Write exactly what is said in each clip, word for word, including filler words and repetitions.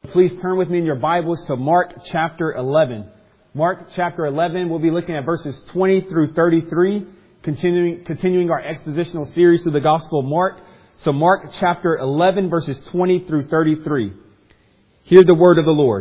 Please turn with me in your Bibles to Mark chapter eleven. Mark chapter eleven, we'll be looking at verses twenty through thirty-three, continuing, continuing our expositional series through the Gospel of Mark. So Mark chapter eleven, verses twenty through thirty-three. Hear the word of the Lord.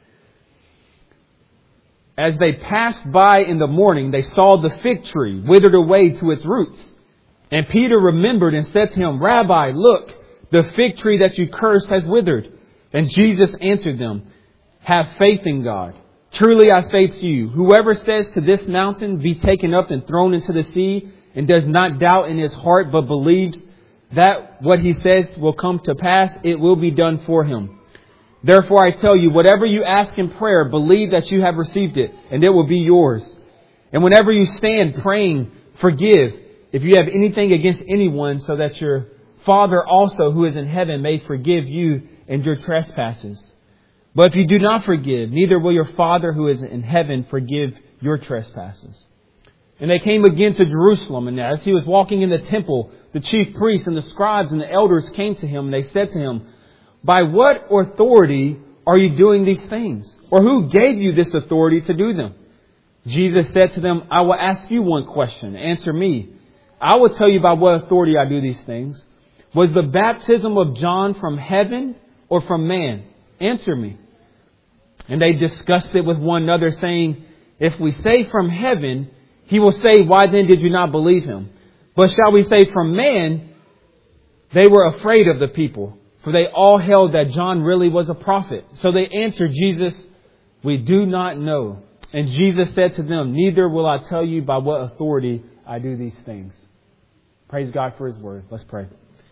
As they passed by in the morning, they saw the fig tree withered away to its roots. And Peter remembered and said to him, Rabbi, look, the fig tree that you cursed has withered. And Jesus answered them, have faith in God. Truly I say to you, whoever says to this mountain, be taken up and thrown into the sea, and does not doubt in his heart, but believes that what he says will come to pass, it will be done for him. Therefore I tell you, whatever you ask in prayer, believe that you have received it, and it will be yours. And whenever you stand praying, forgive if you have anything against anyone, so that your Father also who is in heaven may forgive you and your trespasses. But if you do not forgive, neither will your Father who is in heaven forgive your trespasses. And they came again to Jerusalem, and as he was walking in the temple, the chief priests and the scribes and the elders came to him, and they said to him, by what authority are you doing these things? Or who gave you this authority to do them? Jesus said to them, I will ask you one question. Answer me. I will tell you by what authority I do these things. Was the baptism of John from heaven or from man? Answer me. And they discussed it with one another, saying, if we say from heaven, he will say, why then did you not believe him? But shall we say from man? They were afraid of the people, for they all held that John really was a prophet. So they answered Jesus, we do not know. And Jesus said to them, neither will I tell you by what authority I do these things. Praise God for His word. Let's pray.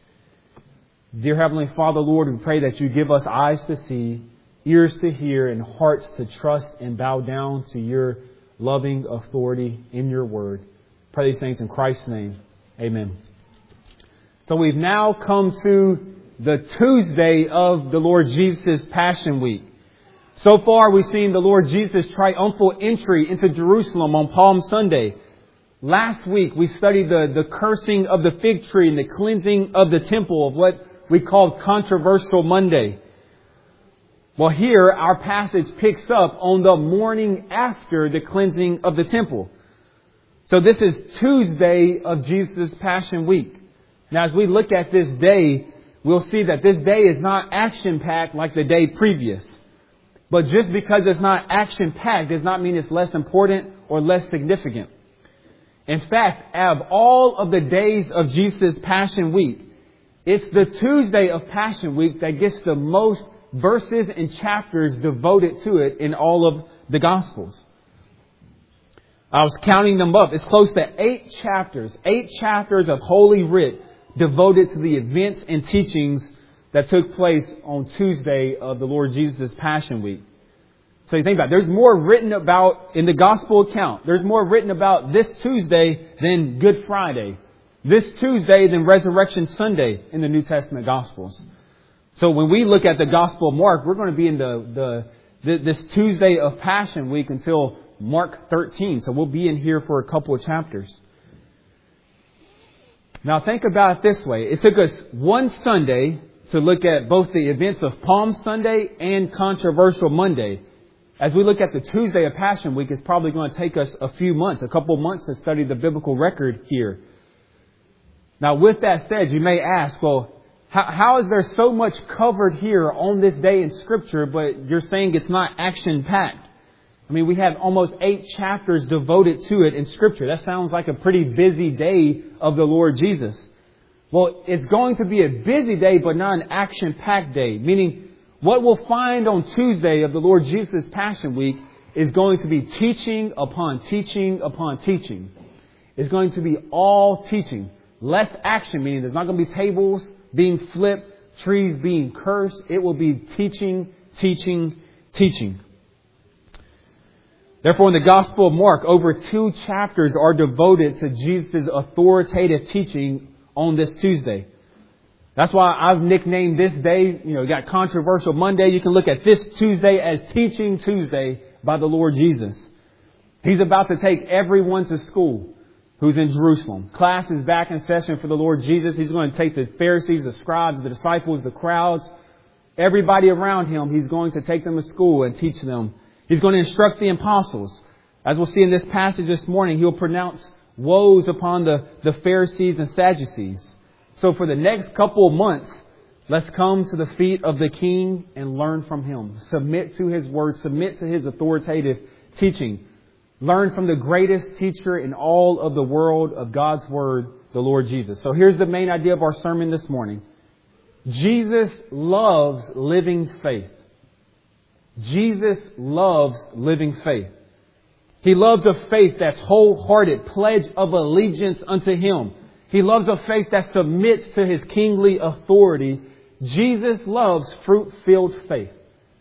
Dear Heavenly Father, Lord, we pray that you give us eyes to see, ears to hear, and hearts to trust and bow down to your loving authority in your word. Pray these things in Christ's name. Amen. So we've now come to the Tuesday of the Lord Jesus' Passion Week. So far, we've seen the Lord Jesus' triumphal entry into Jerusalem on Palm Sunday. Last week, we studied the, the cursing of the fig tree and the cleansing of the temple, of what we called Controversial Monday. Well, here our passage picks up on the morning after the cleansing of the temple. So this is Tuesday of Jesus' Passion Week. Now, as we look at this day, we'll see that this day is not action-packed like the day previous. But just because it's not action-packed does not mean it's less important or less significant. In fact, out of all of the days of Jesus' Passion Week, it's the Tuesday of Passion Week that gets the most verses and chapters devoted to it in all of the Gospels. I was counting them up. It's close to eight chapters, eight chapters of Holy Writ devoted to the events and teachings that took place on Tuesday of the Lord Jesus' Passion Week. So you think about it, there's more written about in the Gospel account. There's more written about this Tuesday than Good Friday. This Tuesday than Resurrection Sunday in the New Testament Gospels. So when we look at the Gospel of Mark, we're going to be in the, the, the this Tuesday of Passion Week until Mark thirteen. So we'll be in here for a couple of chapters. Now think about it this way. It took us one Sunday to look at both the events of Palm Sunday and Controversial Monday. As we look at the Tuesday of Passion Week, it's probably going to take us a few months, a couple of months to study the biblical record here. Now, with that said, you may ask, well, how, how is there so much covered here on this day in Scripture, but you're saying it's not action-packed? I mean, we have almost eight chapters devoted to it in Scripture. That sounds like a pretty busy day of the Lord Jesus. Well, it's going to be a busy day, but not an action-packed day. Meaning, what we'll find on Tuesday of the Lord Jesus' Passion Week is going to be teaching upon teaching upon teaching. It's going to be all teaching. Less action, meaning there's not going to be tables being flipped, trees being cursed. It will be teaching, teaching, teaching. Therefore, in the Gospel of Mark, over two chapters are devoted to Jesus' authoritative teaching on this Tuesday. That's why I've nicknamed this day, you know, you got Controversial Monday. You can look at this Tuesday as Teaching Tuesday by the Lord Jesus. He's about to take everyone to school who's in Jerusalem. Class is back in session for the Lord Jesus. He's going to take the Pharisees, the scribes, the disciples, the crowds, everybody around him, he's going to take them to school and teach them. He's going to instruct the apostles. As we'll see in this passage this morning, he'll pronounce woes upon the, the Pharisees and Sadducees. So for the next couple of months, let's come to the feet of the King and learn from him. Submit to his word. Submit to his authoritative teaching. Learn from the greatest teacher in all of the world of God's word, the Lord Jesus. So here's the main idea of our sermon this morning. Jesus loves living faith. Jesus loves living faith. He loves a faith that's wholehearted, pledge of allegiance unto him. He loves a faith that submits to his kingly authority. Jesus loves fruit-filled faith.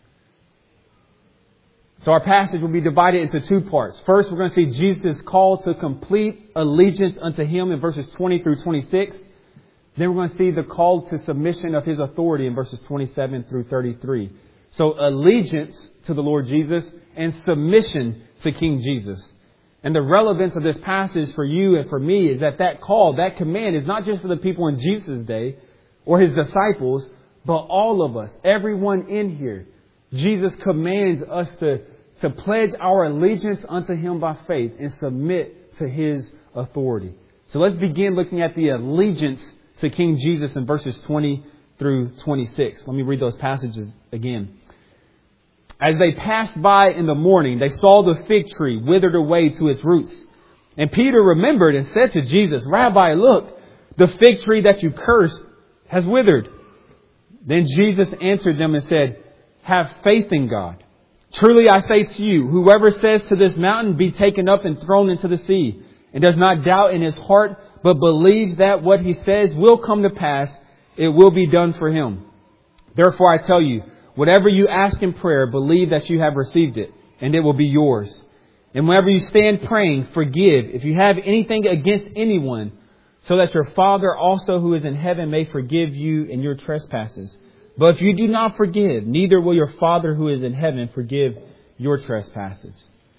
So our passage will be divided into two parts. First, we're going to see Jesus' call to complete allegiance unto him in verses twenty through twenty-six. Then we're going to see the call to submission of his authority in verses twenty-seven through thirty-three. So allegiance to the Lord Jesus and submission to King Jesus. And the relevance of this passage for you and for me is that that call, that command is not just for the people in Jesus' day or his disciples, but all of us, everyone in here. Jesus commands us to, to pledge our allegiance unto him by faith and submit to his authority. So let's begin looking at the allegiance to King Jesus in verses twenty through twenty-six. Let me read those passages again. As they passed by in the morning, they saw the fig tree withered away to its roots. And Peter remembered and said to Jesus, Rabbi, look, the fig tree that you cursed has withered. Then Jesus answered them and said, have faith in God. Truly I say to you, whoever says to this mountain, be taken up and thrown into the sea, and does not doubt in his heart, but believes that what he says will come to pass, it will be done for him. Therefore I tell you, whatever you ask in prayer, believe that you have received it, and it will be yours. And whenever you stand praying, forgive if you have anything against anyone, so that your Father also who is in heaven may forgive you in your trespasses. But if you do not forgive, neither will your Father who is in heaven forgive your trespasses.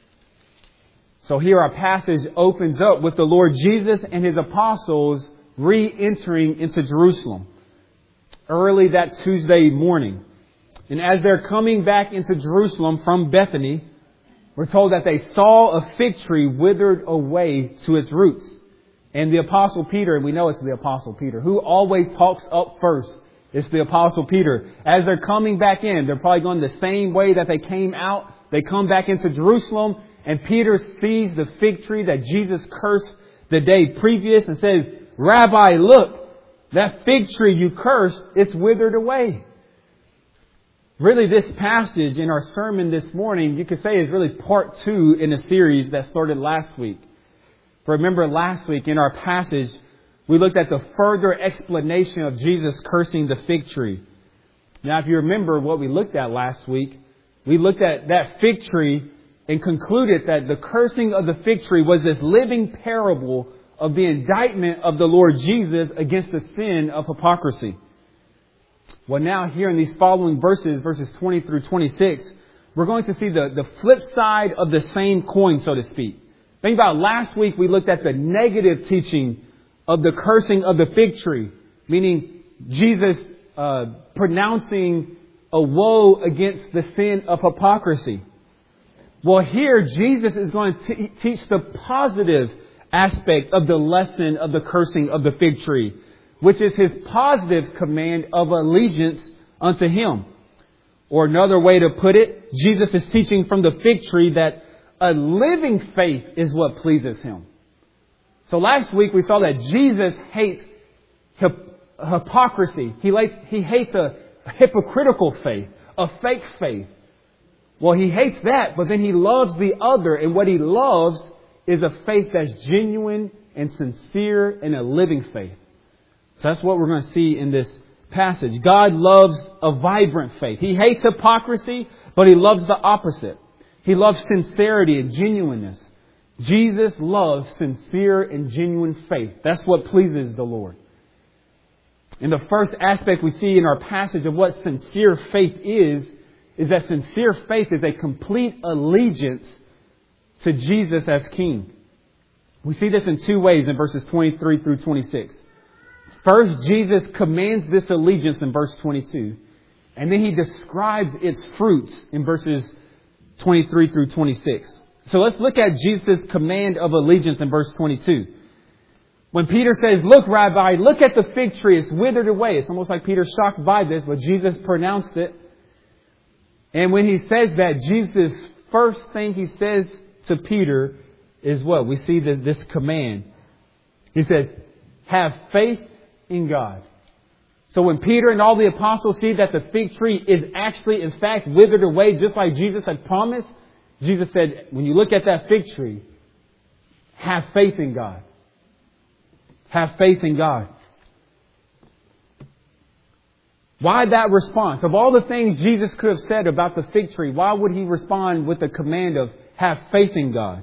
So here our passage opens up with the Lord Jesus and his apostles re-entering into Jerusalem early that Tuesday morning. And as they're coming back into Jerusalem from Bethany, we're told that they saw a fig tree withered away to its roots. And the Apostle Peter, and we know it's the Apostle Peter, who always talks up first. It's the Apostle Peter. As they're coming back in, they're probably going the same way that they came out. They come back into Jerusalem, and Peter sees the fig tree that Jesus cursed the day previous and says, Rabbi, look, that fig tree you cursed, it's withered away. Really, this passage in our sermon this morning, you could say, is really part two in a series that started last week. Remember last week in our passage, we looked at the further explanation of Jesus cursing the fig tree. Now, if you remember what we looked at last week, we looked at that fig tree and concluded that the cursing of the fig tree was this living parable of the indictment of the Lord Jesus against the sin of hypocrisy. Well, now here in these following verses, verses twenty through twenty-six, we're going to see the, the flip side of the same coin, so to speak. Think about last week we looked at the negative teaching of the cursing of the fig tree, meaning Jesus uh, pronouncing a woe against the sin of hypocrisy. Well, here Jesus is going to t- teach the positive aspect of the lesson of the cursing of the fig tree, which is his positive command of allegiance unto him. Or another way to put it, Jesus is teaching from the fig tree that a living faith is what pleases him. So last week we saw that Jesus hates hip- hypocrisy. He hates, he hates a hypocritical faith, a fake faith. Well, he hates that, but then he loves the other. And what he loves is a faith that's genuine and sincere and a living faith. So that's what we're going to see in this passage. God loves a vibrant faith. He hates hypocrisy, but he loves the opposite. He loves sincerity and genuineness. Jesus loves sincere and genuine faith. That's what pleases the Lord. And the first aspect we see in our passage of what sincere faith is, is that sincere faith is a complete allegiance to Jesus as King. We see this in two ways in verses twenty-three through twenty-six. First, Jesus commands this allegiance in verse twenty-two. And then he describes its fruits in verses twenty-three through twenty-six. So let's look at Jesus' command of allegiance in verse twenty-two. When Peter says, look, Rabbi, look at the fig tree. It's withered away. It's almost like Peter's shocked by this, but Jesus pronounced it. And when he says that, Jesus' first thing he says to Peter is what? We see that this command. He says, have faith in God. So when Peter and all the apostles see that the fig tree is actually, in fact, withered away, just like Jesus had promised, Jesus said, when you look at that fig tree, have faith in God. Have faith in God. Why that response? Of all the things Jesus could have said about the fig tree, why would he respond with the command of have faith in God?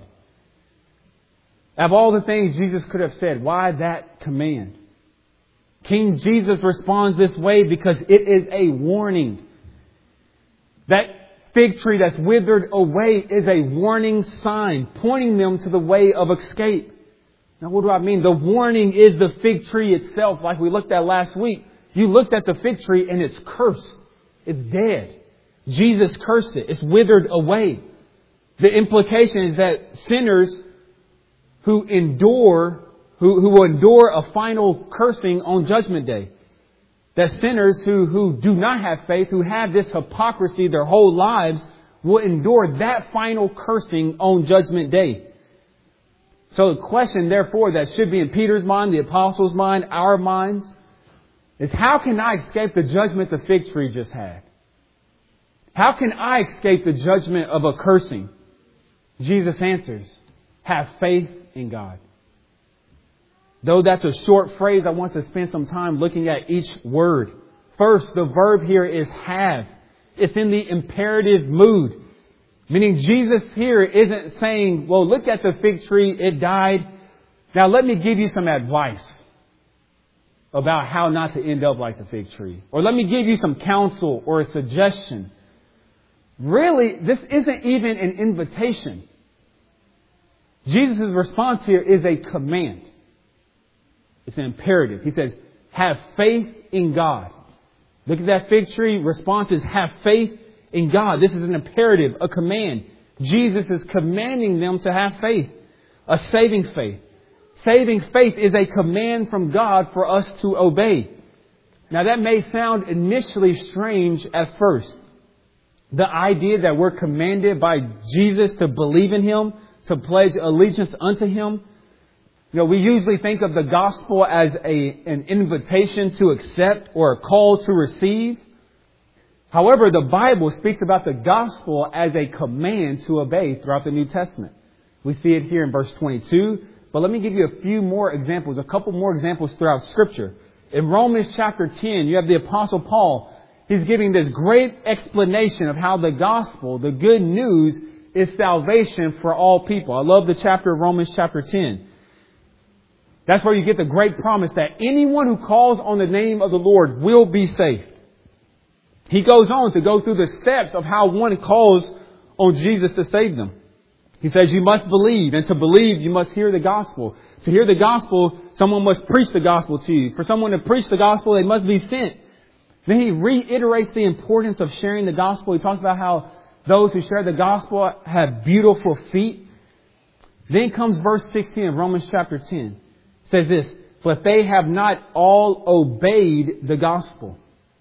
Of all the things Jesus could have said, why that command? King Jesus responds this way because it is a warning. That fig tree that's withered away is a warning sign, pointing them to the way of escape. Now, what do I mean? The warning is the fig tree itself, like we looked at last week. You looked at the fig tree and it's cursed. It's dead. Jesus cursed it. It's withered away. The implication is that sinners who endure, who, who will endure a final cursing on Judgment Day. That sinners who, who do not have faith, who have this hypocrisy their whole lives, will endure that final cursing on Judgment Day. So the question, therefore, that should be in Peter's mind, the apostles' mind, our minds, is how can I escape the judgment the fig tree just had? How can I escape the judgment of a cursing? Jesus answers, have faith in God. Though that's a short phrase, I want to spend some time looking at each word. First, the verb here is have. It's in the imperative mood. Meaning Jesus here isn't saying, well, look at the fig tree, it died. Now let me give you some advice about how not to end up like the fig tree. Or let me give you some counsel or a suggestion. Really, this isn't even an invitation. Jesus' response here is a command. It's an imperative. He says, have faith in God. Look at that fig tree. Response is have faith in God. This is an imperative, a command. Jesus is commanding them to have faith, a saving faith. Saving faith is a command from God for us to obey. Now that may sound initially strange at first. The idea that we're commanded by Jesus to believe in Him, to pledge allegiance unto Him. You know, we usually think of the gospel as a, an invitation to accept or a call to receive. However, the Bible speaks about the gospel as a command to obey throughout the New Testament. We see it here in verse twenty-two. But let me give you a few more examples, a couple more examples throughout Scripture. In Romans chapter ten, you have the Apostle Paul. He's giving this great explanation of how the gospel, the good news, is salvation for all people. I love the chapter of Romans chapter ten. That's where you get the great promise that anyone who calls on the name of the Lord will be saved. He goes on to go through the steps of how one calls on Jesus to save them. He says you must believe, and to believe you must hear the gospel. To hear the gospel, someone must preach the gospel to you. For someone to preach the gospel, they must be sent. Then he reiterates the importance of sharing the gospel. He talks about how those who share the gospel have beautiful feet. Then comes verse sixteen of Romans chapter ten. It says this, but they have not all obeyed the gospel.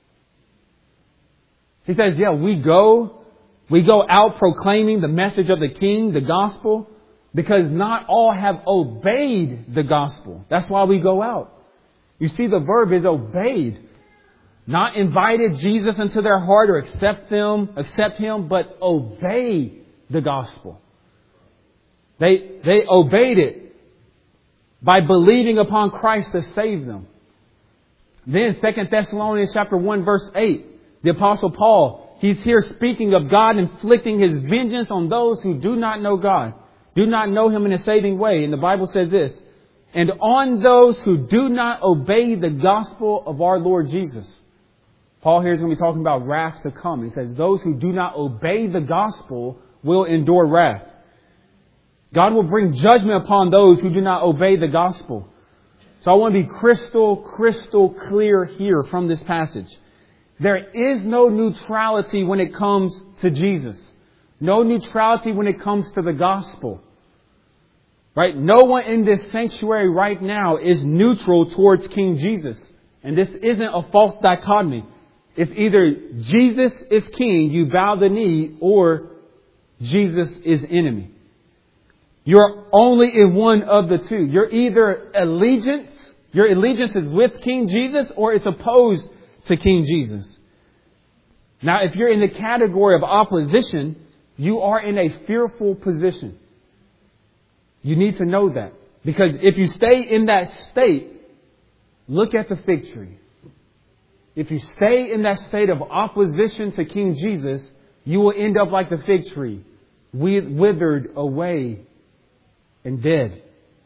He says, yeah, we go, we go out proclaiming the message of the King, the gospel, because not all have obeyed the gospel. That's why we go out. You see, the verb is obeyed. Not invited Jesus into their heart or accept them, accept Him, but obey the gospel. They, they obeyed it by believing upon Christ to save them. Then Second Thessalonians chapter one verse eight, the Apostle Paul, he's here speaking of God inflicting His vengeance on those who do not know God, do not know Him in a saving way. And the Bible says this, and on those who do not obey the gospel of our Lord Jesus. Paul here is going to be talking about wrath to come. He says those who do not obey the gospel will endure wrath. God will bring judgment upon those who do not obey the gospel. So I want to be crystal, crystal clear here from this passage. There is no neutrality when it comes to Jesus. No neutrality when it comes to the gospel. Right? No one in this sanctuary right now is neutral towards King Jesus. And this isn't a false dichotomy. It's either Jesus is king, you bow the knee, or Jesus is enemy. You're only in one of the two. You're either allegiance, your allegiance is with King Jesus, or it's opposed to King Jesus. Now, if you're in the category of opposition, you are in a fearful position. You need to know that. Because if you stay in that state, look at the fig tree. If you stay in that state of opposition to King Jesus, you will end up like the fig tree, withered away and dead.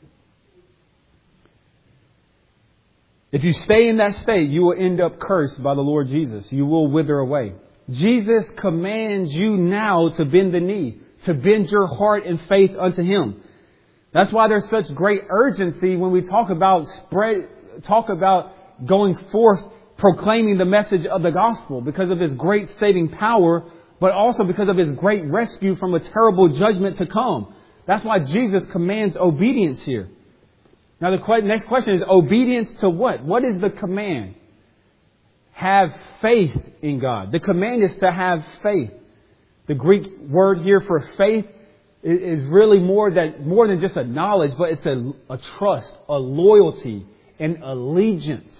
If you stay in that state, you will end up cursed by the Lord Jesus. You will wither away. Jesus commands you now to bend the knee, to bend your heart in faith unto Him. That's why there's such great urgency when we talk about spread, talk about going forth, proclaiming the message of the gospel, because of His great saving power, but also because of His great rescue from a terrible judgment to come. That's why Jesus commands obedience here. Now the next question is, obedience to what? What is the command? Have faith in God. The command is to have faith. The Greek word here for faith is really more that more than just a knowledge, but it's a, a trust, a loyalty, an allegiance.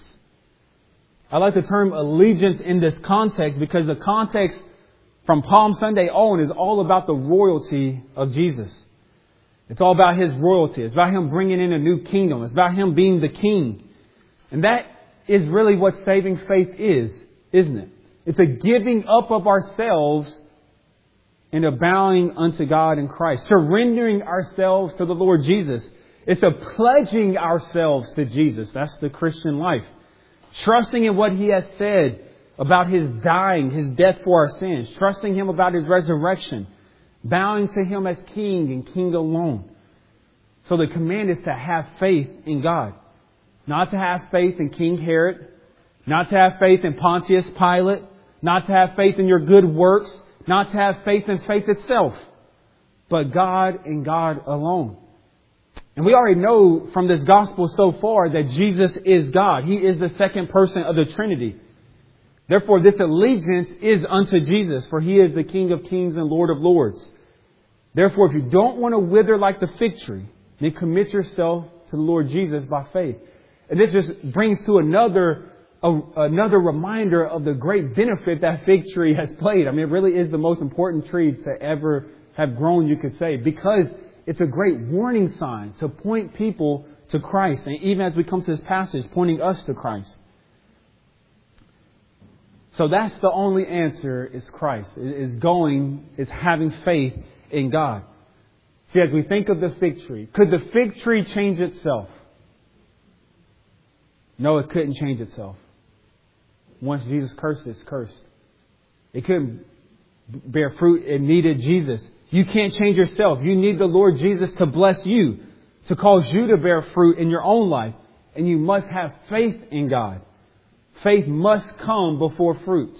I like the term allegiance in this context because the context from Palm Sunday on is all about the royalty of Jesus. It's all about His royalty. It's about Him bringing in a new kingdom. It's about Him being the king. And that is really what saving faith is, isn't it? It's a giving up of ourselves and a bowing unto God in Christ. Surrendering ourselves to the Lord Jesus. It's a pledging ourselves to Jesus. That's the Christian life. Trusting in what He has said about His dying, His death for our sins. Trusting Him about His resurrection. Bowing to Him as King and King alone. So the command is to have faith in God. Not to have faith in King Herod. Not to have faith in Pontius Pilate. Not to have faith in your good works. Not to have faith in faith itself. But God and God alone. And we already know from this gospel so far that Jesus is God. He is the second person of the Trinity. Therefore, this allegiance is unto Jesus, for He is the King of kings and Lord of lords. Therefore, if you don't want to wither like the fig tree, then commit yourself to the Lord Jesus by faith. And this just brings to another a, another reminder of the great benefit that fig tree has played. I mean, it really is the most important tree to ever have grown, you could say, because it's a great warning sign to point people to Christ. And even as we come to this passage, pointing us to Christ. So that's the only answer is Christ. Is going, is having faith in God. See, as we think of the fig tree, could the fig tree change itself? No, it couldn't change itself. Once Jesus cursed, it's cursed. It couldn't bear fruit. It needed Jesus. You can't change yourself. You need the Lord Jesus to bless you, to cause you to bear fruit in your own life. And you must have faith in God. Faith must come before fruit.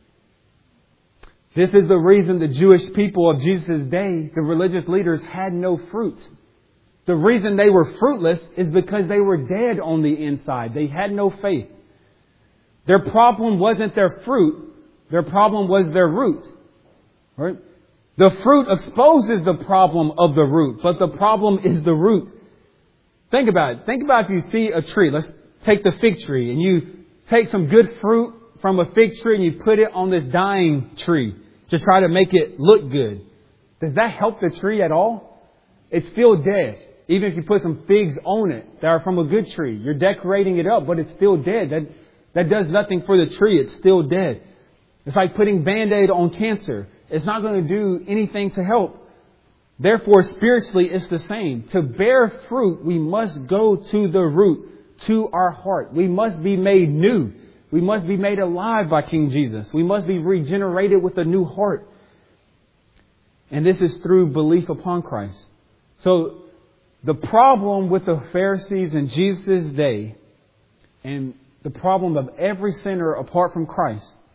This is the reason the Jewish people of Jesus' day, the religious leaders, had no fruit. The reason they were fruitless is because they were dead on the inside. They had no faith. Their problem wasn't their fruit. Their problem was their root. Right? The fruit exposes the problem of the root, but the problem is the root. Think about it. Think about if you see a tree. Let's take the fig tree, and you take some good fruit from a fig tree and you put it on this dying tree to try to make it look good. Does that help the tree at all? It's still dead. Even if you put some figs on it that are from a good tree, you're decorating it up, but it's still dead. That, that does nothing for the tree. It's still dead. It's like putting Band-Aid on cancer. It's not going to do anything to help. Therefore, spiritually, it's the same. To bear fruit, we must go to the root, to our heart. We must be made new. We must be made alive by King Jesus. We must be regenerated with a new heart. And this is through belief upon Christ. So the problem with the Pharisees in Jesus' day, and the problem of every sinner apart from Christ,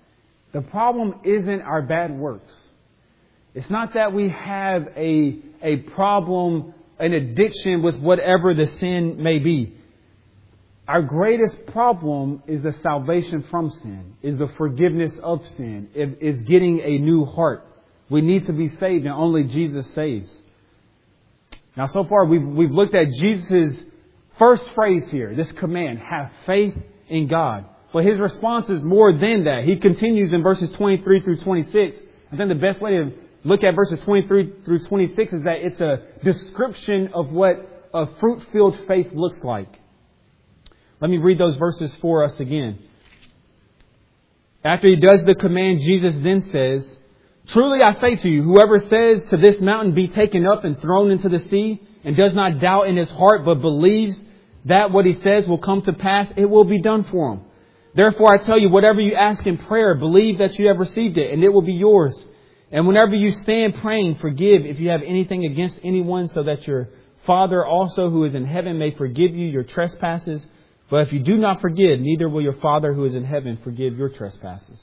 The problem isn't our bad works. It's not that we have a, a problem, an addiction with whatever the sin may be. Our greatest problem is the salvation from sin, is the forgiveness of sin, is getting a new heart. We need to be saved, and only Jesus saves. Now, so far, we've, we've looked at Jesus' first phrase here, this command, have faith in God. But his response is more than that. He continues in verses twenty-three through twenty-six. I think the best way to look at verses twenty-three through twenty-six is that it's a description of what a fruit-filled faith looks like. Let me read those verses for us again. After he does the command, Jesus then says, truly I say to you, whoever says to this mountain, be taken up and thrown into the sea, and does not doubt in his heart, but believes that what he says will come to pass, it will be done for him. Therefore, I tell you, whatever you ask in prayer, believe that you have received it, and it will be yours. And whenever you stand praying, forgive if you have anything against anyone, so that your Father also who is in heaven may forgive you your trespasses. But if you do not forgive, neither will your Father who is in heaven forgive your trespasses.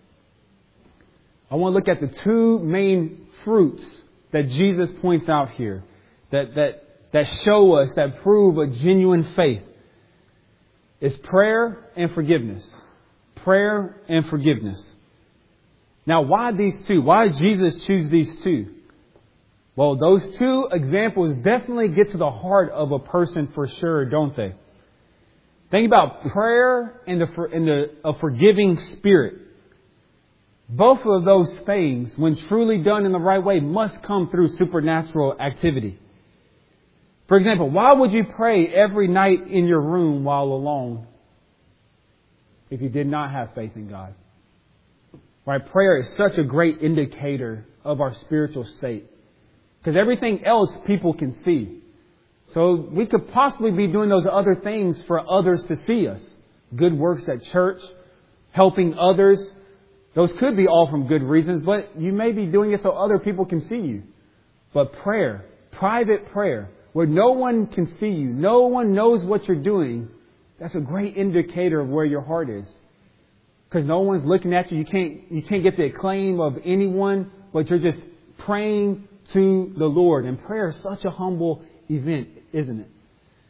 I want to look at the two main fruits that Jesus points out here that, that, that show us, that prove a genuine faith. It's prayer and forgiveness. Prayer and forgiveness. Now, why these two? Why did Jesus choose these two? Well, those two examples definitely get to the heart of a person for sure, don't they? Think about prayer and the, and the a forgiving spirit. Both of those things, when truly done in the right way, must come through supernatural activity. For example, why would you pray every night in your room while alone if you did not have faith in God? Right? Prayer is such a great indicator of our spiritual state. Because everything else people can see. So we could possibly be doing those other things for others to see us. Good works at church, helping others. Those could be all from good reasons, but you may be doing it so other people can see you. But prayer, private prayer, where no one can see you, no one knows what you're doing, that's a great indicator of where your heart is. Because no one's looking at you. You can't, you can't get the acclaim of anyone, but you're just praying to the Lord. And prayer is such a humble event, isn't it?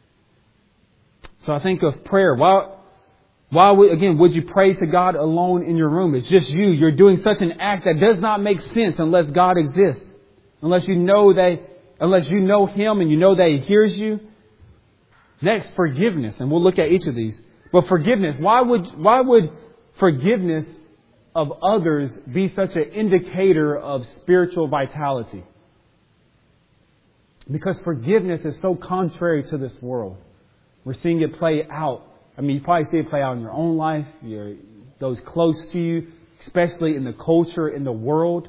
So I think of prayer. Why, why would, again, would you pray to God alone in your room? It's just you. You're doing such an act that does not make sense unless God exists. Unless you know that, unless you know Him and you know that He hears you. Next, forgiveness. And we'll look at each of these. But forgiveness, why would, why would forgiveness of others be such an indicator of spiritual vitality? Because forgiveness is so contrary to this world. We're seeing it play out. I mean, you probably see it play out in your own life, your, those close to you, especially in the culture, in the world.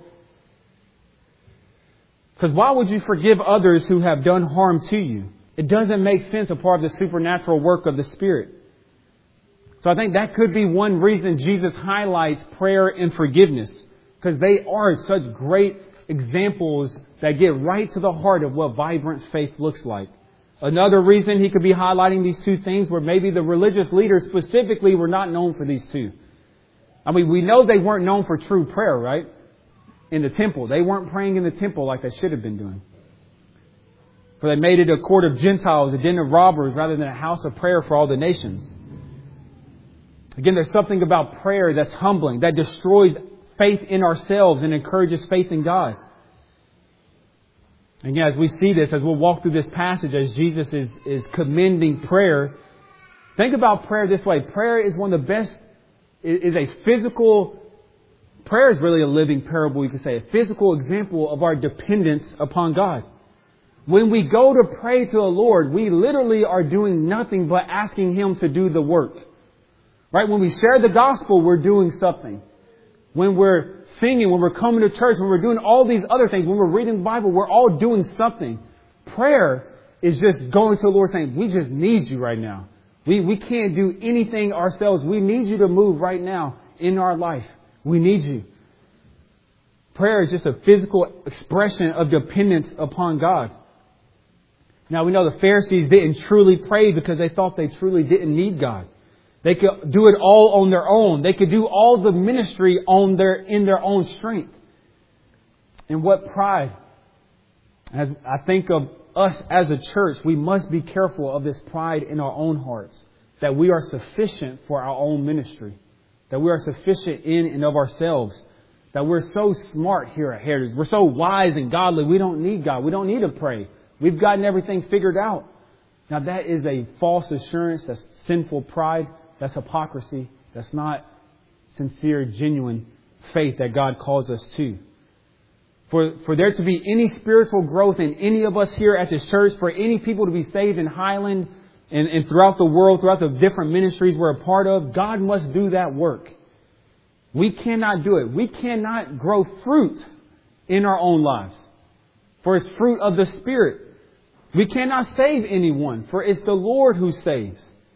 Because why would you forgive others who have done harm to you? It doesn't make sense apart of the supernatural work of the Spirit. So I think that could be one reason Jesus highlights prayer and forgiveness. Because they are such great examples that get right to the heart of what vibrant faith looks like. Another reason he could be highlighting these two things where maybe the religious leaders specifically were not known for these two. I mean, we know they weren't known for true prayer, right? In the temple. They weren't praying in the temple like they should have been doing. For they made it a court of Gentiles, a den of robbers, rather than a house of prayer for all the nations. Again, there's something about prayer that's humbling, that destroys faith in ourselves and encourages faith in God. And again, as we see this, as we'll walk through this passage, as Jesus is, is commending prayer, think about prayer this way. Prayer is one of the best, is a physical, prayer is really a living parable, you could say, a physical example of our dependence upon God. When we go to pray to the Lord, we literally are doing nothing but asking Him to do the work. Right? When we share the gospel, we're doing something. When we're singing, when we're coming to church, when we're doing all these other things, when we're reading the Bible, we're all doing something. Prayer is just going to the Lord saying, we just need you right now. We, we can't do anything ourselves. We need you to move right now in our life. We need you. Prayer is just a physical expression of dependence upon God. Now we know the Pharisees didn't truly pray because they thought they truly didn't need God. They could do it all on their own. They could do all the ministry on their in their own strength. And what pride? As I think of us as a church, we must be careful of this pride in our own hearts. That we are sufficient for our own ministry. That we are sufficient in and of ourselves. That we're so smart here at Heritage. We're so wise and godly. We don't need God. We don't need to pray. We've gotten everything figured out. Now that is a false assurance. That's sinful pride. That's hypocrisy. That's not sincere, genuine faith that God calls us to. For, for there to be any spiritual growth in any of us here at this church, for any people to be saved in Highland and, and throughout the world, throughout the different ministries we're a part of, God must do that work. We cannot do it. We cannot grow fruit in our own lives. For it's fruit of the Spirit. We cannot save anyone, for it's the Lord who saves.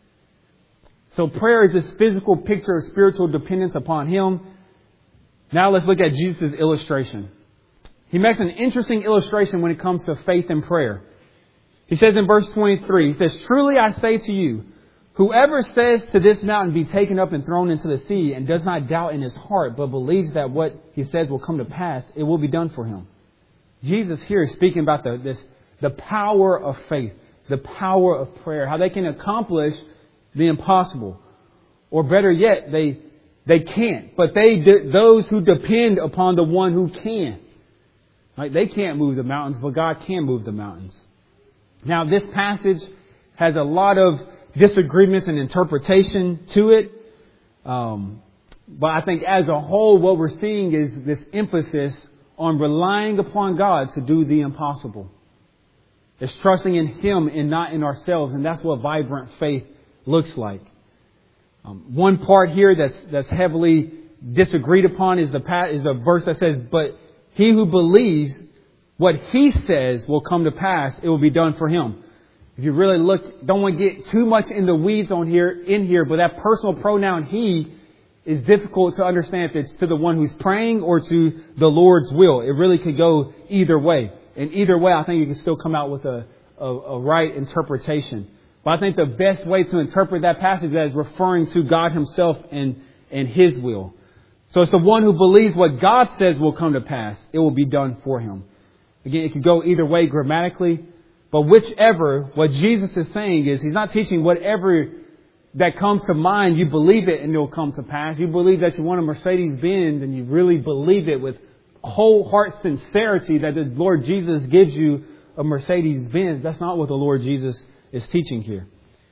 So prayer is this physical picture of spiritual dependence upon Him. Now let's look at Jesus' illustration. He makes an interesting illustration when it comes to faith and prayer. He says in verse twenty-three, he says, "Truly I say to you, whoever says to this mountain, be taken up and thrown into the sea, and does not doubt in his heart, but believes that what he says will come to pass, it will be done for him." Jesus here is speaking about the, this, the power of faith, the power of prayer, how they can accomplish the impossible. Or better yet, they, they can't, but they, those who depend upon the one who can. Right? They can't move the mountains, but God can move the mountains. Now, this passage has a lot of disagreements and interpretation to it. Um, but I think as a whole, what we're seeing is this emphasis on relying upon God to do the impossible. It's trusting in Him and not in ourselves. And that's what vibrant faith looks like. Um, one part here that's that's heavily disagreed upon is the is the verse that says, "But he who believes what He says will come to pass, it will be done for him." If you really look, don't want to get too much in the weeds on here, in here, but that personal pronoun "he" is difficult to understand if it's to the one who's praying or to the Lord's will. It really could go either way. And either way, I think you can still come out with a, a, a right interpretation. But I think the best way to interpret that passage is referring to God Himself and, and His will. So it's the one who believes what God says will come to pass. It will be done for him. Again, it could go either way grammatically. But whichever, what Jesus is saying is He's not teaching whatever that comes to mind, you believe it and it will come to pass. You believe that you want a Mercedes-Benz and you really believe it with whole heart sincerity that the Lord Jesus gives you a Mercedes-Benz. That's not what the Lord Jesus is teaching here.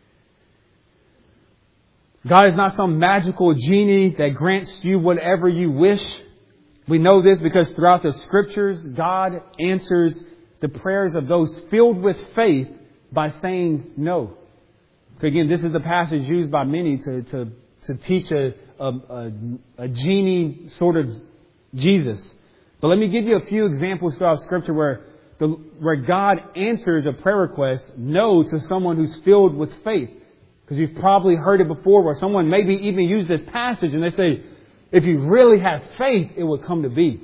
God is not some magical genie that grants you whatever you wish. We know this because throughout the Scriptures, God answers the prayers of those filled with faith by saying no. Again, this is the passage used by many to, to, to teach a, a, a, a genie sort of Jesus. But let me give you a few examples throughout Scripture where the, where God answers a prayer request no to someone who's filled with faith. Because you've probably heard it before where someone maybe even used this passage and they say, if you really have faith, it will come to be.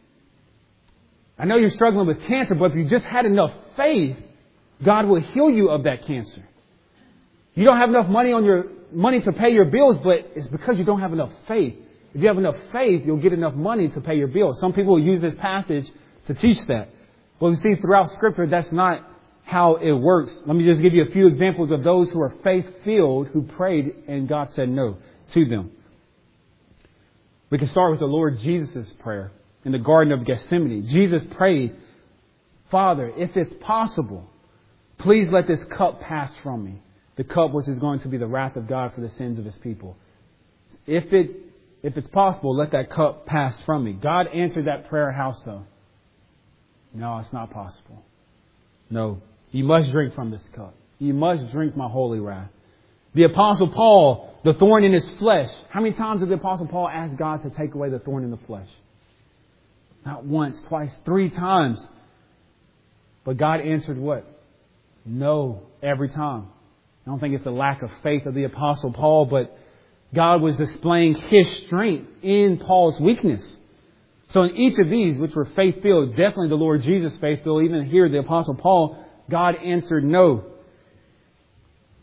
I know you're struggling with cancer, but if you just had enough faith, God will heal you of that cancer. You don't have enough money on your money to pay your bills, but it's because you don't have enough faith. If you have enough faith, you'll get enough money to pay your bills. Some people use this passage to teach that. But we see throughout Scripture, that's not how it works. Let me just give you a few examples of those who are faith-filled, who prayed and God said no to them. We can start with the Lord Jesus' prayer in the Garden of Gethsemane. Jesus prayed, "Father, if it's possible, please let this cup pass from me. The cup which is going to be the wrath of God for the sins of His people. If it, if it's possible, let that cup pass from me." God answered that prayer. How so? No, it's not possible. No, you must drink from this cup. You must drink my holy wrath. The Apostle Paul, the thorn in his flesh. How many times did the Apostle Paul ask God to take away the thorn in the flesh? Not once, twice, three times. But God answered what? No, every time. I don't think it's a lack of faith of the Apostle Paul, but God was displaying His strength in Paul's weakness. So in each of these, which were faith-filled, definitely the Lord Jesus faith-filled, even here the Apostle Paul, God answered no.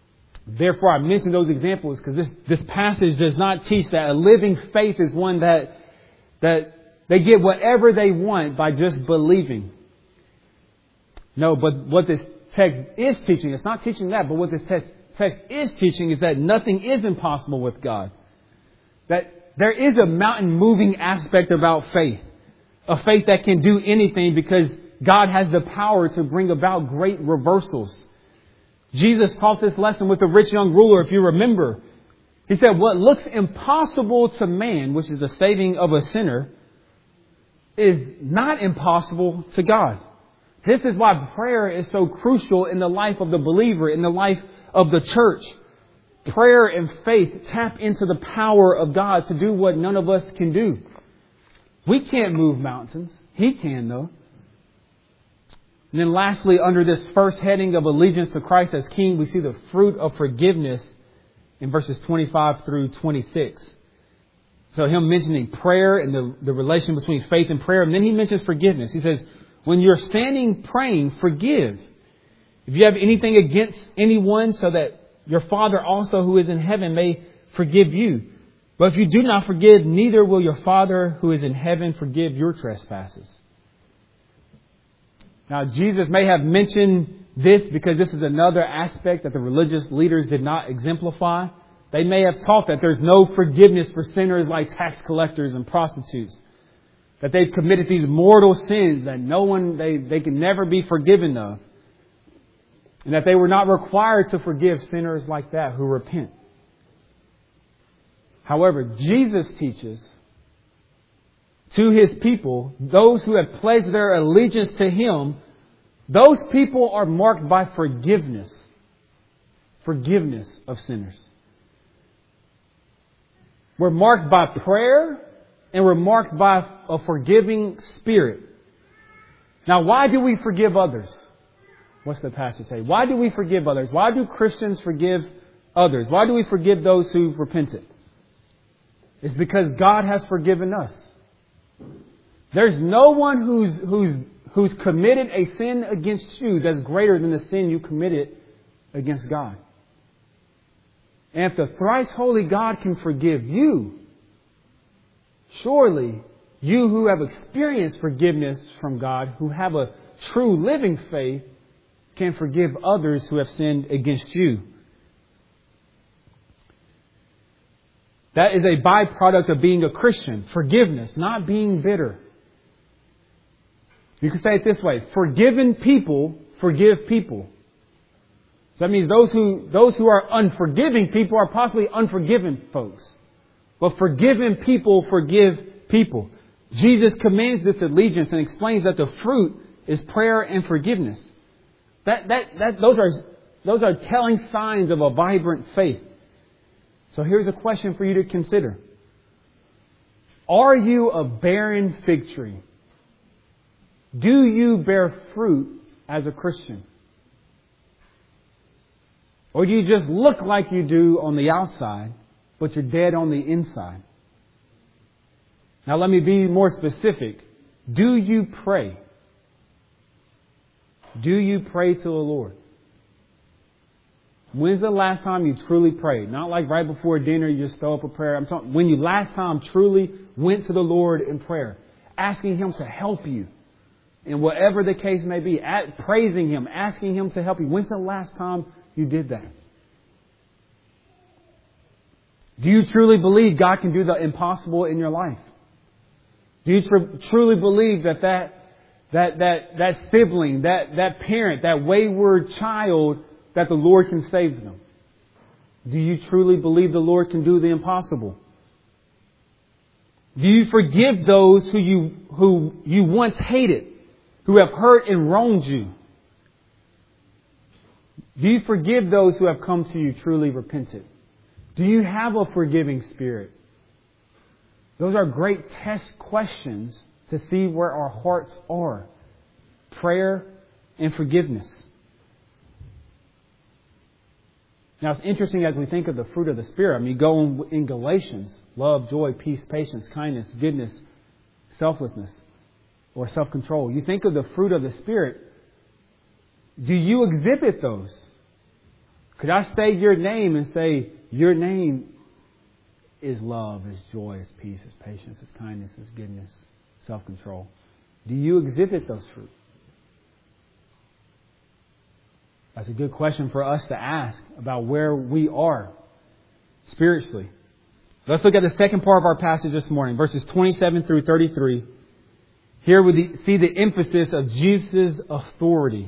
Therefore, I mention those examples because this, this passage does not teach that a living faith is one that, that they get whatever they want by just believing. No, but what this text is teaching, it's not teaching that, but what this text, text is teaching is that nothing is impossible with God. That there is a mountain moving aspect about faith. A faith that can do anything because God has the power to bring about great reversals. Jesus taught this lesson with the rich young ruler, if you remember. He said, what looks impossible to man, which is the saving of a sinner, is not impossible to God. This is why prayer is so crucial in the life of the believer, in the life of the church. Prayer and faith tap into the power of God to do what none of us can do. We can't move mountains. He can, though. And then lastly, under this first heading of allegiance to Christ as King, we see the fruit of forgiveness in verses twenty-five through twenty-six. So him mentioning prayer and the, the relation between faith and prayer. And then he mentions forgiveness. He says, when you're standing praying, forgive. If you have anything against anyone, so that your Father also who is in heaven may forgive you. But if you do not forgive, neither will your Father who is in heaven forgive your trespasses. Now, Jesus may have mentioned this because this is another aspect that the religious leaders did not exemplify. They may have taught that there's no forgiveness for sinners like tax collectors and prostitutes. That they've committed these mortal sins that no one, they, they can never be forgiven of. And that they were not required to forgive sinners like that who repent. However, Jesus teaches to His people, those who have pledged their allegiance to Him, those people are marked by forgiveness. Forgiveness of sinners. We're marked by prayer and we're marked by a forgiving spirit. Now, why do we forgive others? What's the passage say? Why do we forgive others? Why do Christians forgive others? Why do we forgive those who've repented? It's because God has forgiven us. There's no one who's who's who's committed a sin against you that's greater than the sin you committed against God. And if the thrice holy God can forgive you, surely you who have experienced forgiveness from God, who have a true living faith, can forgive others who have sinned against you. That is a byproduct of being a Christian. Forgiveness, not being bitter. You can say it this way. Forgiven people forgive people. So that means those who those who are unforgiving people are possibly unforgiven folks. But forgiven people forgive people. Jesus commands this allegiance and explains that the fruit is prayer and forgiveness. That that that those are those are telling signs of a vibrant faith. So here's a question for you to consider. Are you a barren fig tree? Do you bear fruit as a Christian? Or do you just look like you do on the outside, but you're dead on the inside? Now let me be more specific. Do you pray? Do you pray to the Lord? When's the last time you truly prayed? Not like right before dinner you just throw up a prayer. I'm talking when you last time truly went to the Lord in prayer, asking Him to help you in whatever the case may be, at, praising Him, asking Him to help you. When's the last time you did that? Do you truly believe God can do the impossible in your life? Do you tr- truly believe that that, that that that sibling, that that parent, that wayward child, that the Lord can save them? Do you truly believe the Lord can do the impossible? Do you forgive those who you who you once hated, who have hurt and wronged you? Do you forgive those who have come to you truly repentant? Do you have a forgiving spirit? Those are great test questions to see where our hearts are. Prayer and forgiveness. Now, it's interesting as we think of the fruit of the Spirit. I mean, you go in, in Galatians, love, joy, peace, patience, kindness, goodness, selflessness, or self-control. You think of the fruit of the Spirit. Do you exhibit those? Could I say your name and say, your name is love, is joy, is peace, is patience, is kindness, is goodness, self-control? Do you exhibit those fruit? That's a good question for us to ask about where we are spiritually. Let's look at the second part of our passage this morning, verses twenty-seven through thirty-three. Here we see the emphasis of Jesus' authority.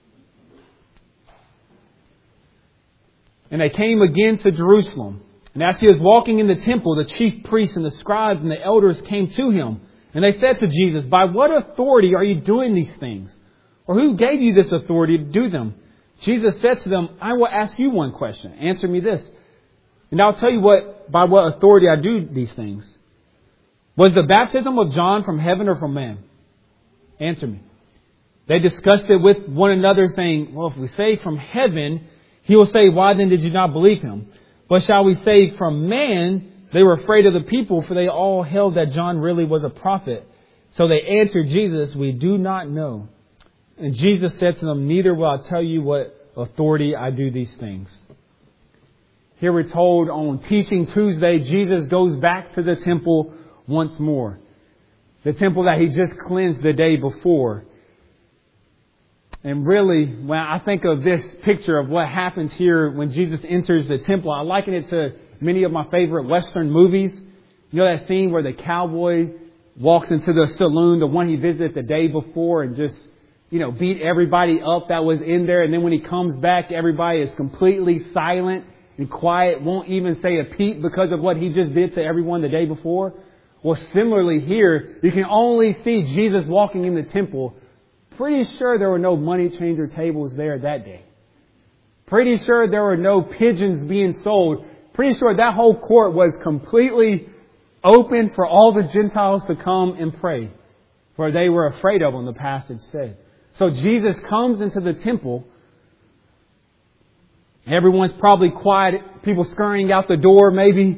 And they came again to Jerusalem. And as he was walking in the temple, the chief priests and the scribes and the elders came to him. And they said to Jesus, by what authority are you doing these things? Or who gave you this authority to do them? Jesus said to them, I will ask you one question. Answer me this. And I'll tell you what, by what authority I do these things. Was the baptism of John from heaven or from man? Answer me. They discussed it with one another, saying, well, if we say from heaven, he will say, why then did you not believe him? But shall we say from man? They were afraid of the people, for they all held that John really was a prophet. So they answered Jesus, we do not know. And Jesus said to them, neither will I tell you what authority I do these things. Here we're told on Teaching Tuesday, Jesus goes back to the temple once more. The temple that he just cleansed the day before. And really, when I think of this picture of what happens here when Jesus enters the temple, I liken it to many of my favorite Western movies. You know that scene where the cowboy walks into the saloon, the one he visited the day before, and just, you know, beat everybody up that was in there. And then when he comes back, everybody is completely silent and quiet, won't even say a peep because of what he just did to everyone the day before. Well, similarly here, you can only see Jesus walking in the temple. Pretty sure there were no money changer tables there that day. Pretty sure there were no pigeons being sold. Pretty sure that whole court was completely open for all the Gentiles to come and pray. For they were afraid of him, the passage said. So Jesus comes into the temple. Everyone's probably quiet. People scurrying out the door maybe.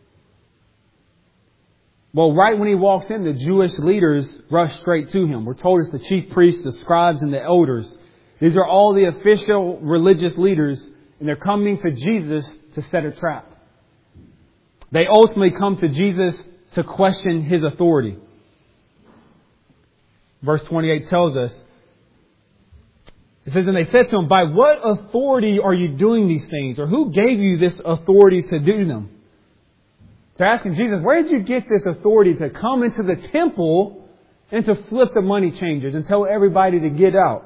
Well, right when he walks in, the Jewish leaders rush straight to him. We're told it's the chief priests, the scribes, and the elders. These are all the official religious leaders, and they're coming to Jesus to set a trap. They ultimately come to Jesus to question his authority. Verse twenty-eight tells us, it says, and they said to him, by what authority are you doing these things? Or who gave you this authority to do them? They're asking Jesus, where did you get this authority to come into the temple and to flip the money changers and tell everybody to get out?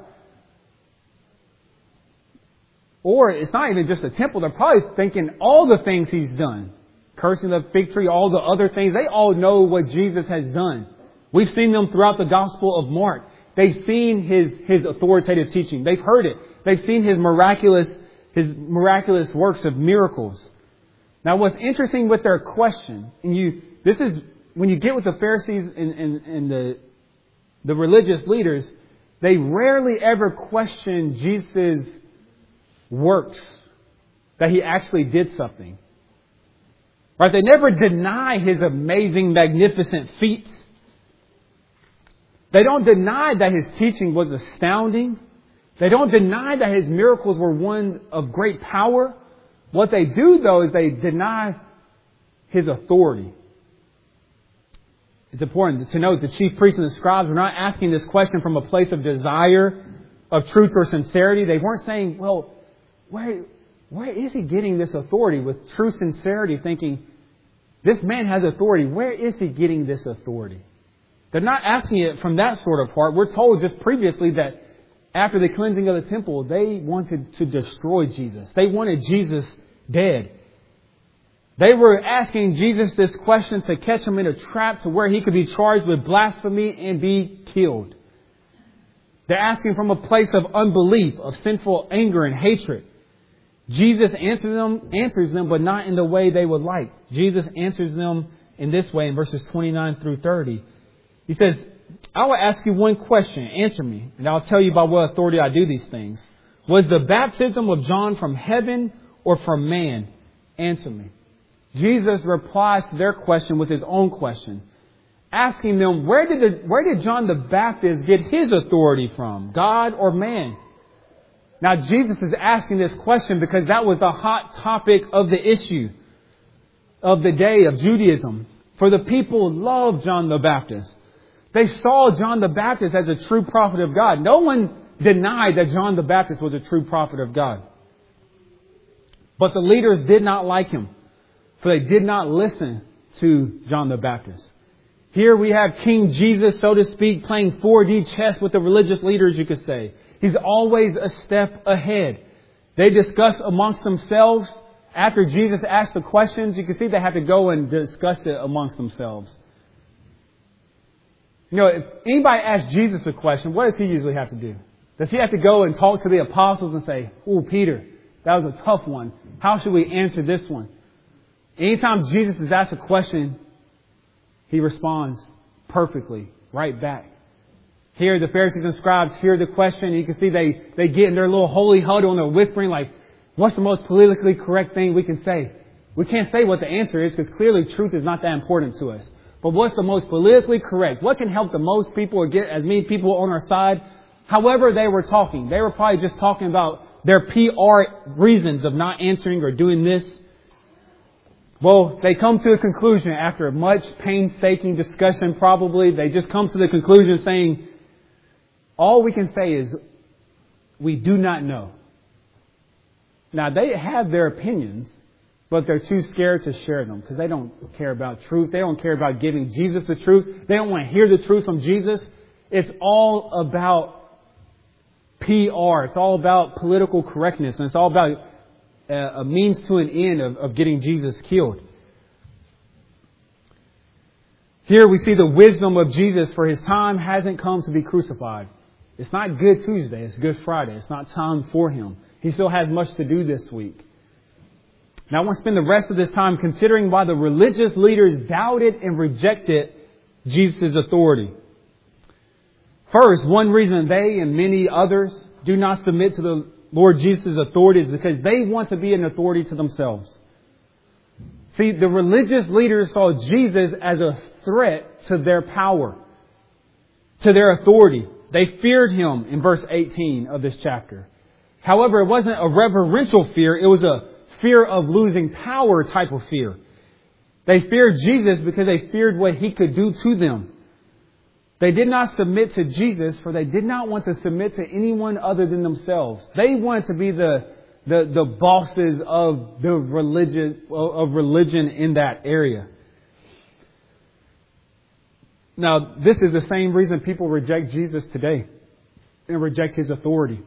Or it's not even just the temple. They're probably thinking all the things he's done. Cursing the fig tree, all the other things. They all know what Jesus has done. We've seen them throughout the Gospel of Mark. They've seen his, his authoritative teaching. They've heard it. They've seen his miraculous, his miraculous works of miracles. Now, what's interesting with their question, and you, this is when you get with the Pharisees and, and, and the, the religious leaders, they rarely ever question Jesus' works, that he actually did something. Right? They never deny his amazing, magnificent feats. They don't deny that his teaching was astounding. They don't deny that his miracles were one of great power. What they do, though, is they deny his authority. It's important to note the chief priests and the scribes were not asking this question from a place of desire, of truth or sincerity. They weren't saying, well, where, where is he getting this authority? With true sincerity, thinking, this man has authority. Where is he getting this authority? They're not asking it from that sort of heart. We're told just previously that after the cleansing of the temple, they wanted to destroy Jesus. They wanted Jesus dead. They were asking Jesus this question to catch him in a trap to where he could be charged with blasphemy and be killed. They're asking from a place of unbelief, of sinful anger and hatred. Jesus answers them, answers them, but not in the way they would like. Jesus answers them in this way in verses twenty-nine through thirty. He says, I will ask you one question. Answer me, and I'll tell you by what authority I do these things. Was the baptism of John from heaven or from man? Answer me. Jesus replies to their question with his own question, asking them, where did the, where did John the Baptist get his authority from? God or man? Now, Jesus is asking this question because that was the hot topic of the issue of the day of Judaism. For the people loved John the Baptist. They saw John the Baptist as a true prophet of God. No one denied that John the Baptist was a true prophet of God. But the leaders did not like him, for they did not listen to John the Baptist. Here we have King Jesus, so to speak, playing four D chess with the religious leaders, you could say. He's always a step ahead. They discuss amongst themselves. After Jesus asked the questions, you can see they have to go and discuss it amongst themselves. You know, if anybody asks Jesus a question, what does he usually have to do? Does he have to go and talk to the apostles and say, "Oh, Peter, that was a tough one. How should we answer this one?" Anytime Jesus is asked a question, he responds perfectly, right back. Here, the Pharisees and scribes hear the question. You can see they, they get in their little holy huddle and they're whispering like, what's the most politically correct thing we can say? We can't say what the answer is because clearly truth is not that important to us. But what's the most politically correct? What can help the most people or get as many people on our side? However they were talking. They were probably just talking about their P R reasons of not answering or doing this. Well, they come to a conclusion after much painstaking discussion probably. They just come to the conclusion saying, all we can say is, we do not know. Now, they have their opinions, but they're too scared to share them because they don't care about truth. They don't care about giving Jesus the truth. They don't want to hear the truth from Jesus. It's all about P R. It's all about political correctness. And it's all about a means to an end of, of getting Jesus killed. Here we see the wisdom of Jesus, for his time hasn't come to be crucified. It's not Good Tuesday. It's Good Friday. It's not time for him. He still has much to do this week. Now I want to spend the rest of this time considering why the religious leaders doubted and rejected Jesus' authority. First, one reason they and many others do not submit to the Lord Jesus' authority is because they want to be an authority to themselves. See, the religious leaders saw Jesus as a threat to their power, to their authority. They feared him in verse eighteen of this chapter. However, it wasn't a reverential fear. It was a fear of losing power type of fear. They feared Jesus because they feared what he could do to them. They did not submit to Jesus, for they did not want to submit to anyone other than themselves. They wanted to be the the, the bosses of the religion of religion in that area. Now, this is the same reason people reject Jesus today and reject his authority.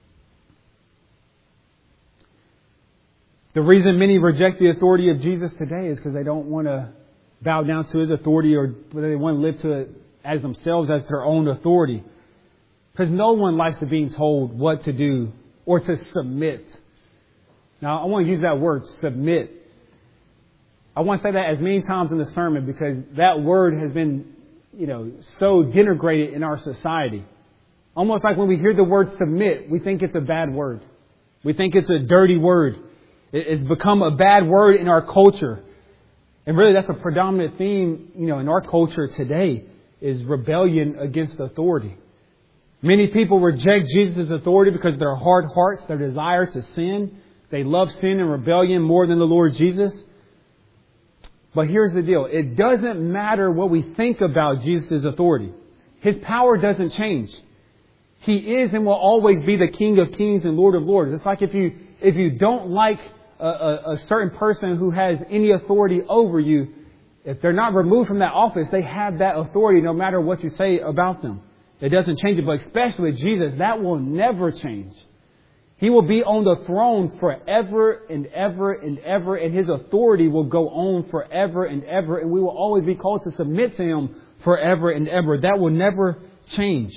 The reason many reject the authority of Jesus today is because they don't want to bow down to his authority, or they want to live to it as themselves, as their own authority. Because no one likes to being told what to do or to submit. Now, I want to use that word, submit. I want to say that as many times in the sermon because that word has been, you know, so denigrated in our society. Almost like when we hear the word submit, we think it's a bad word. We think it's a dirty word. It's become a bad word in our culture. And really that's a predominant theme, you know, in our culture today, is rebellion against authority. Many people reject Jesus' authority because of their hard hearts, their desire to sin. They love sin and rebellion more than the Lord Jesus. But here's the deal. It doesn't matter what we think about Jesus' authority. His power doesn't change. He is and will always be the King of Kings and Lord of Lords. It's like if you if you don't like a, a, a certain person who has any authority over you, if they're not removed from that office, they have that authority no matter what you say about them. It doesn't change it. But especially with Jesus, that will never change. He will be on the throne forever and ever and ever. And his authority will go on forever and ever. And we will always be called to submit to him forever and ever. That will never change.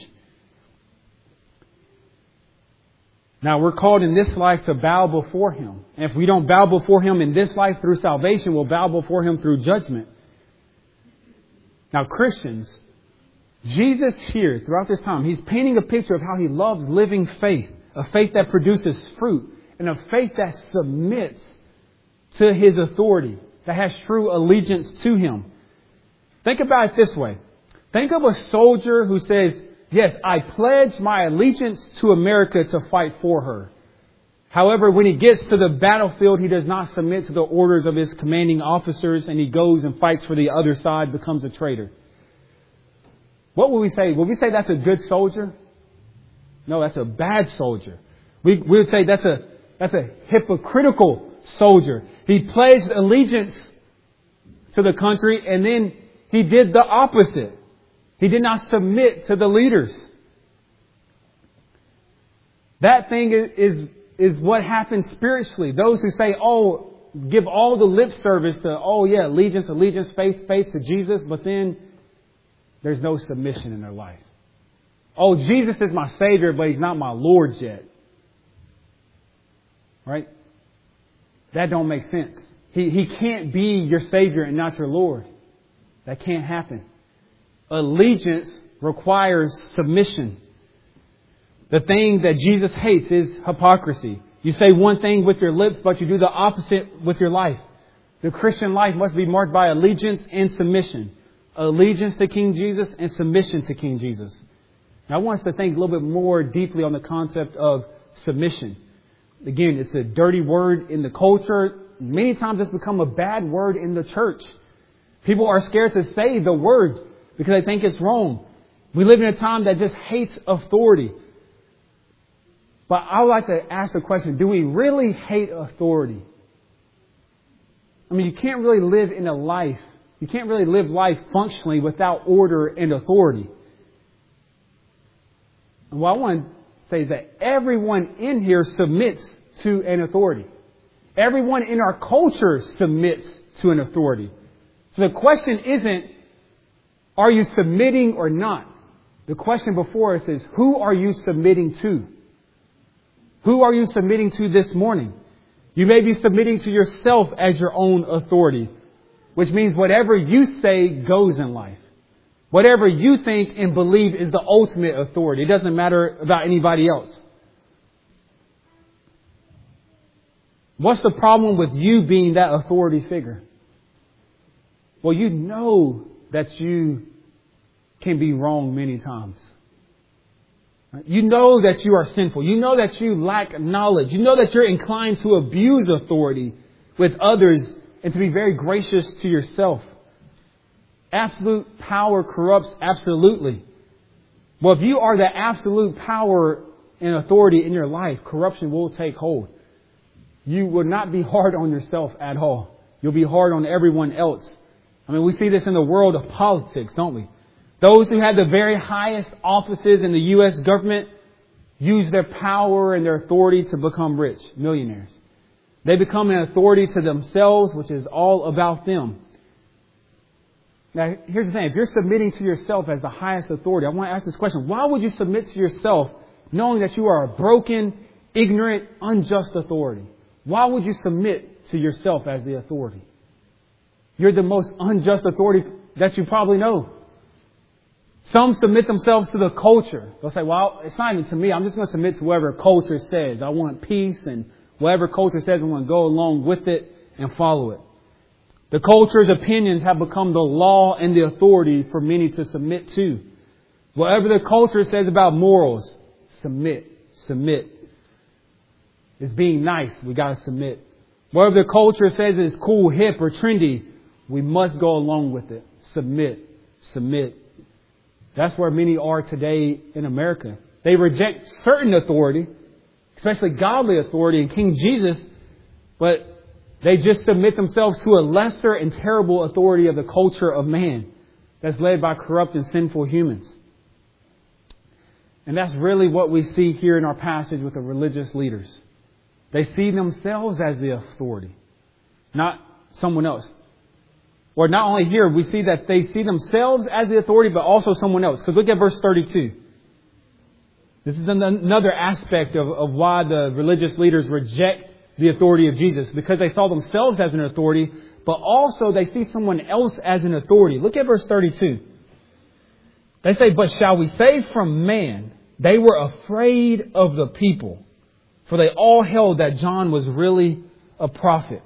Now, we're called in this life to bow before him. And if we don't bow before him in this life through salvation, we'll bow before him through judgment. Now, Christians, Jesus here throughout this time, he's painting a picture of how he loves living faith. A faith that produces fruit. And a faith that submits to his authority. That has true allegiance to him. Think about it this way. Think of a soldier who says, Yes, I pledge my allegiance to America to fight for her. However, when he gets to the battlefield, he does not submit to the orders of his commanding officers, and he goes and fights for the other side, becomes a traitor. What would we say? Would we say that's a good soldier? No, that's a bad soldier. We, we would say that's a, that's a hypocritical soldier. He pledged allegiance to the country, and then he did the opposite. He did not submit to the leaders. That thing is, is, is what happens spiritually. Those who say, oh, give all the lip service to, oh yeah, allegiance, allegiance, faith, faith to Jesus, but then there's no submission in their life. Oh, Jesus is my Savior, but He's not my Lord yet. Right? That don't make sense. He, he can't be your Savior and not your Lord. That can't happen. Allegiance requires submission. The thing that Jesus hates is hypocrisy. You say one thing with your lips, but you do the opposite with your life. The Christian life must be marked by allegiance and submission. Allegiance to King Jesus and submission to King Jesus. Now, I want us to think a little bit more deeply on the concept of submission. Again, it's a dirty word in the culture. Many times it's become a bad word in the church. People are scared to say the word because they think it's wrong. We live in a time that just hates authority. But I would like to ask the question, do we really hate authority? I mean, you can't really live in a life, you can't really live life functionally without order and authority. And what I want to say is that everyone in here submits to an authority. Everyone in our culture submits to an authority. So the question isn't, are you submitting or not? The question before us is, who are you submitting to? Who are you submitting to this morning? You may be submitting to yourself as your own authority, which means whatever you say goes in life. Whatever you think and believe is the ultimate authority. It doesn't matter about anybody else. What's the problem with you being that authority figure? Well, you know that you can be wrong many times. You know that you are sinful. You know that you lack knowledge. You know that you're inclined to abuse authority with others and to be very gracious to yourself. Absolute power corrupts absolutely. Well, if you are the absolute power and authority in your life, corruption will take hold. You will not be hard on yourself at all. You'll be hard on everyone else. I mean, we see this in the world of politics, don't we? Those who had the very highest offices in the U S government use their power and their authority to become rich, millionaires. They become an authority to themselves, which is all about them. Now, here's the thing. If you're submitting to yourself as the highest authority, I want to ask this question. Why would you submit to yourself knowing that you are a broken, ignorant, unjust authority? Why would you submit to yourself as the authority? You're the most unjust authority that you probably know. Some submit themselves to the culture. They'll say, well, it's not even to me. I'm just going to submit to whatever culture says. I want peace, and whatever culture says, I'm going to go along with it and follow it. The culture's opinions have become the law and the authority for many to submit to. Whatever the culture says about morals, submit, submit. It's being nice, we got to submit. Whatever the culture says is cool, hip, or trendy, we must go along with it. Submit, submit. That's where many are today in America. They reject certain authority, especially godly authority in King Jesus, but they just submit themselves to a lesser and terrible authority of the culture of man that's led by corrupt and sinful humans. And that's really what we see here in our passage with the religious leaders. They see themselves as the authority, not someone else. Or not only here, we see that they see themselves as the authority, but also someone else. Because look at verse thirty-two. This is another aspect of, of why the religious leaders reject the authority of Jesus. Because they saw themselves as an authority, but also they see someone else as an authority. Look at verse thirty-two. They say, but shall we say from man, they were afraid of the people, for they all held that John was really a prophet.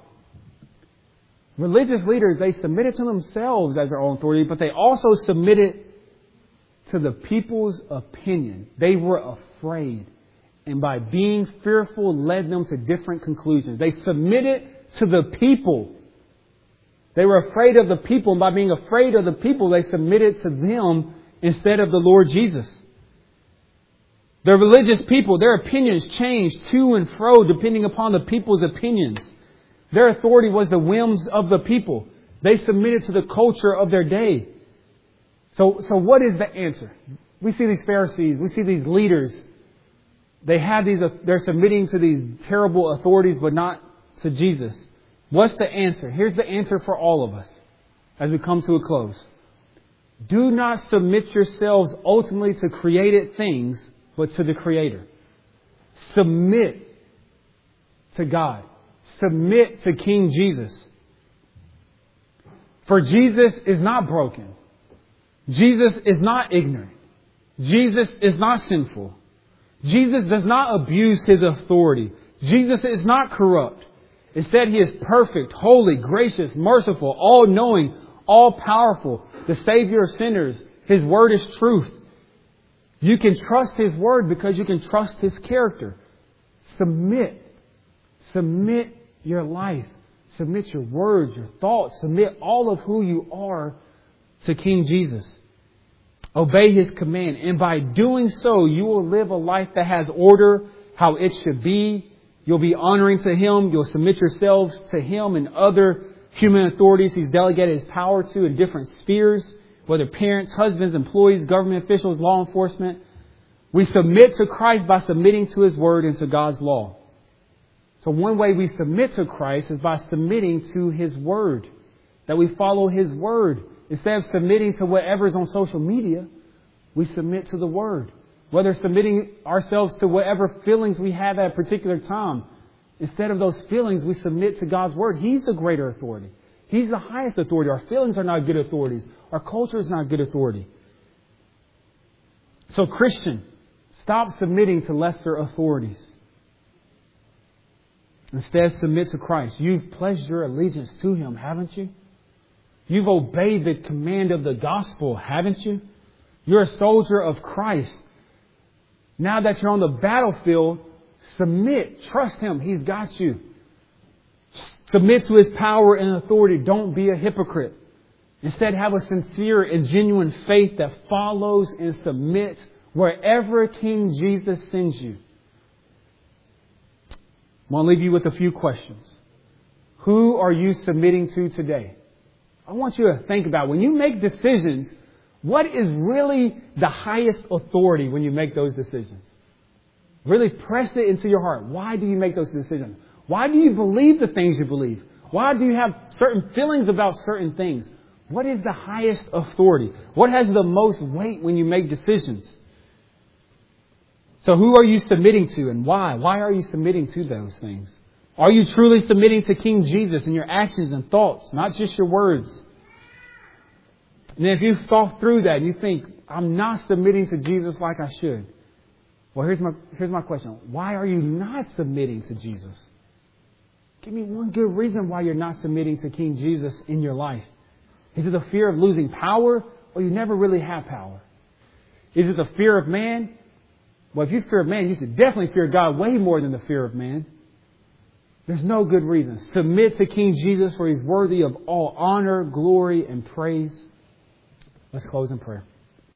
Religious leaders, they submitted to themselves as their own authority, but they also submitted to the people's opinion. They were afraid. And by being fearful led them to different conclusions. They submitted to the people. They were afraid of the people. And by being afraid of the people, they submitted to them instead of the Lord Jesus. The religious people, their opinions changed to and fro depending upon the people's opinions. Their authority was the whims of the people. They submitted to the culture of their day. So, so what is the answer? We see these Pharisees, we see these leaders. They have these, they're submitting to these terrible authorities, but not to Jesus. What's the answer? Here's the answer for all of us as we come to a close. Do not submit yourselves ultimately to created things, but to the Creator. Submit to God. Submit to King Jesus. For Jesus is not broken. Jesus is not ignorant. Jesus is not sinful. Jesus does not abuse His authority. Jesus is not corrupt. Instead, He is perfect, holy, gracious, merciful, all-knowing, all-powerful, the Savior of sinners. His word is truth. You can trust His word because you can trust His character. Submit. Submit your life. Submit your words, your thoughts. Submit all of who you are to King Jesus. Obey His command. And by doing so, you will live a life that has order, how it should be. You'll be honoring to Him. You'll submit yourselves to Him and other human authorities He's delegated His power to in different spheres, whether parents, husbands, employees, government officials, law enforcement. We submit to Christ by submitting to His word and to God's law. So one way we submit to Christ is by submitting to His word. That we follow His word. Instead of submitting to whatever's on social media, we submit to the word. Whether submitting ourselves to whatever feelings we have at a particular time. Instead of those feelings, we submit to God's word. He's the greater authority. He's the highest authority. Our feelings are not good authorities. Our culture is not good authority. So Christian, stop submitting to lesser authorities. Instead, submit to Christ. You've pledged your allegiance to Him, haven't you? You've obeyed the command of the gospel, haven't you? You're a soldier of Christ. Now that you're on the battlefield, submit. Trust Him. He's got you. Submit to His power and authority. Don't be a hypocrite. Instead, have a sincere and genuine faith that follows and submits wherever King Jesus sends you. I want to leave you with a few questions. Who are you submitting to today? I want you to think about when you make decisions, what is really the highest authority when you make those decisions? Really press it into your heart. Why do you make those decisions? Why do you believe the things you believe? Why do you have certain feelings about certain things? What is the highest authority? What has the most weight when you make decisions? So who are you submitting to and why? Why are you submitting to those things? Are you truly submitting to King Jesus in your actions and thoughts, not just your words? And if you've thought through that and you think, I'm not submitting to Jesus like I should. Well, here's my, here's my question. Why are you not submitting to Jesus? Give me one good reason why you're not submitting to King Jesus in your life. Is it the fear of losing power, or you never really have power? Is it the fear of man? Well, if you fear man, you should definitely fear God way more than the fear of man. There's no good reason. Submit to King Jesus, for He's worthy of all honor, glory, and praise. Let's close in prayer.